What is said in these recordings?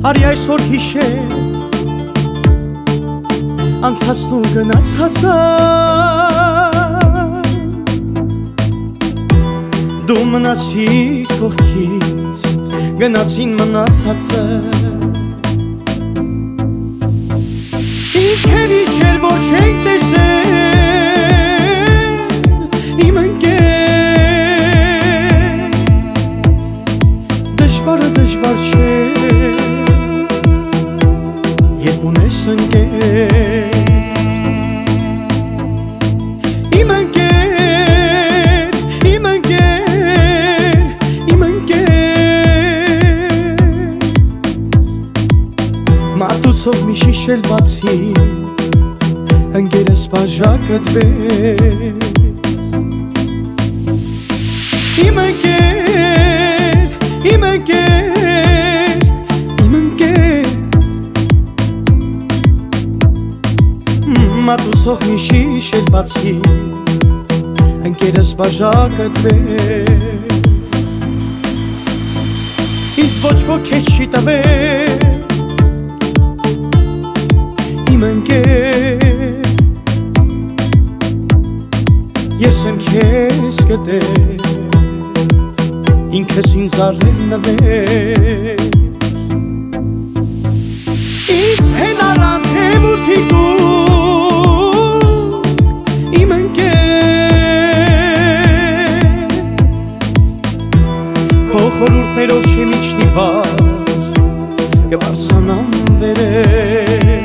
Արի այսօր հիշել անցածն ու գնացածը Դու մնացիր կողքից գնացին մնացածը Իջեր որ չենք տեսել իմ ընկեր Դժվարը դժվար չէ երբ ունես ընկեր Իմ ընկեր, իմ ընկեր, իմ ընկեր Մատուցով մի շիշել բացի ընկերս բաժակդ բեր Իմ ընկեր, իմ ընկեր, իմ ընկեր Մատուցող մի շիշել բացի ընկերս բաժակդ բեր Ինձ ոչ ոք քեզ չի տվել Իմ ընկեր Ես եմ քեզ գտել Ինքս ինձ առել նվեր Ինձ հենարան թևութի դուք Իմ ընկեր Քո խորհուրդներով չեմ իջնի վար Կբարձանամ վերել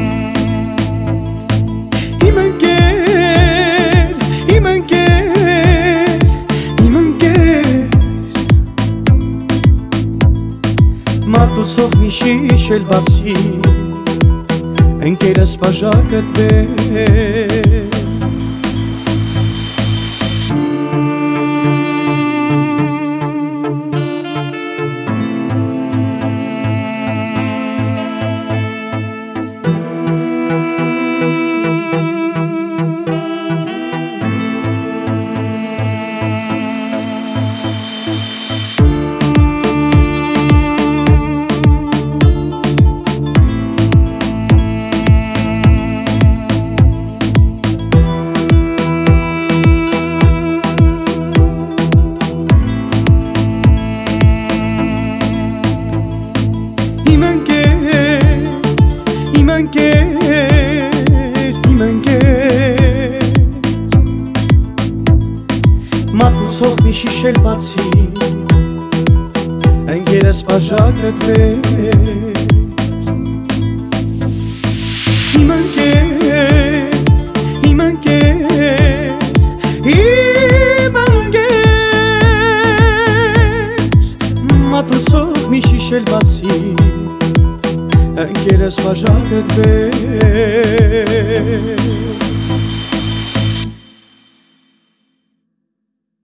Իմ ընկեր, իմ ընկեր, իմ ընկեր Մատուցող մի շիշել բացի ընկերս բաժակդ բեր Մատուցող մի շիշել բացի ընկերս բաժակդ բեր Իմ ընկեր, իմ ընկեր, իմ ընկեր Մատուցող մի շիշել բացի ընկերս բաժակդ բեր